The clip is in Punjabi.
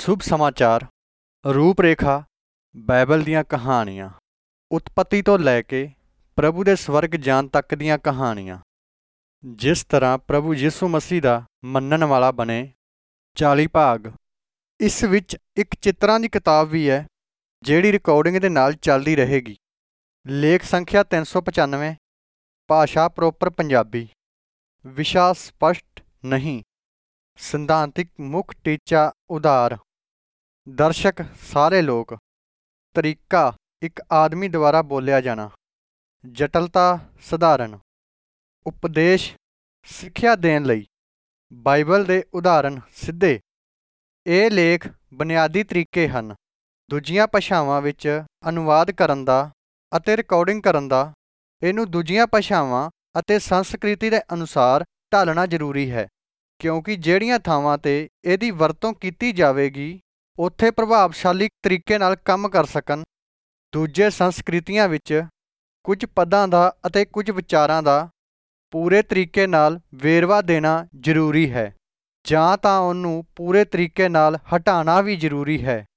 ਸ਼ੁਭ ਸਮਾਚਾਰ, ਰੂਪ-ਰੇਖਾ, ਬਾਈਬਲ ਦੀਆਂ ਕਹਾਣੀਆਂ। ਉਤਪਤੀ ਤੋਂ ਲੈ ਕੇ ਪ੍ਰਭੂ ਦੇ ਸਵਰਗ ਜਾਣ ਤੱਕ ਦੀਆਂ ਕਹਾਣੀਆਂ। ਜਿਸ ਤਰ੍ਹਾਂ ਪ੍ਰਭੂ ਯਿਸੂ ਮਸੀਹ ਦਾ ਮੰਨਣ ਵਾਲਾ ਬਣੇ। 40 ਭਾਗ। ਇਸ ਵਿੱਚ ਇੱਕ ਚਿੱਤਰਾਂ ਦੀ ਕਿਤਾਬ ਵੀ ਹੈ ਜਿਹੜੀ ਰਿਕਾਰਡਿੰਗ ਦੇ ਨਾਲ ਚੱਲਦੀ ਰਹੇਗੀ। ਲੇਖ ਸੰਖਿਆ 395। ਭਾਸ਼ਾ ਪ੍ਰੋਪਰ ਪੰਜਾਬੀ। ਵਿਸ਼ਾ ਸਪਸ਼ਟ ਨਹੀਂ। ਸਿਧਾਂਤਿਕ ਮੁੱਖ ਟੀਚਾ ਉਦਾਰ। ਦਰਸ਼ਕ ਸਾਰੇ ਲੋਕ। ਤਰੀਕਾ ਇੱਕ ਆਦਮੀ ਦੁਆਰਾ ਬੋਲਿਆ ਜਾਣਾ। ਜਟਲਤਾ ਸਧਾਰਨ। ਉਪਦੇਸ਼ ਸਿੱਖਿਆ ਦੇਣ ਲਈ। ਬਾਈਬਲ ਦੇ ਉਦਾਹਰਨ ਸਿੱਧੇ। ਇਹ ਲੇਖ ਬੁਨਿਆਦੀ ਤਰੀਕੇ ਹਨ। ਦੂਜੀਆਂ ਭਾਸ਼ਾਵਾਂ ਵਿੱਚ ਅਨੁਵਾਦ ਕਰਨ ਦਾ ਅਤੇ ਰਿਕਾਰਡਿੰਗ ਕਰਨ ਦਾ। ਇਹਨੂੰ ਦੂਜੀਆਂ ਭਾਸ਼ਾਵਾਂ ਅਤੇ ਸੰਸਕ੍ਰਿਤੀ ਦੇ ਅਨੁਸਾਰ ਢਾਲਣਾ ਜ਼ਰੂਰੀ ਹੈ, ਕਿਉਂਕਿ ਜਿਹੜੀਆਂ ਥਾਵਾਂ 'ਤੇ ਇਹਦੀ ਵਰਤੋਂ ਕੀਤੀ ਜਾਵੇਗੀ ਉੱਥੇ ਪ੍ਰਭਾਵਸ਼ਾਲੀ ਤਰੀਕੇ ਨਾਲ ਕੰਮ ਕਰ ਸਕਣ। ਦੂਜੇ ਸੰਸਕ੍ਰਿਤੀਆਂ ਵਿੱਚ ਕੁਝ ਪਦਾਂ ਦਾ ਅਤੇ ਕੁਝ ਵਿਚਾਰਾਂ ਦਾ ਪੂਰੇ ਤਰੀਕੇ ਨਾਲ ਵੇਰਵਾ ਦੇਣਾ ਜ਼ਰੂਰੀ ਹੈ, ਜਾਂ ਤਾਂ ਉਹਨੂੰ ਪੂਰੇ ਤਰੀਕੇ ਨਾਲ ਹਟਾਉਣਾ ਵੀ ਜ਼ਰੂਰੀ ਹੈ।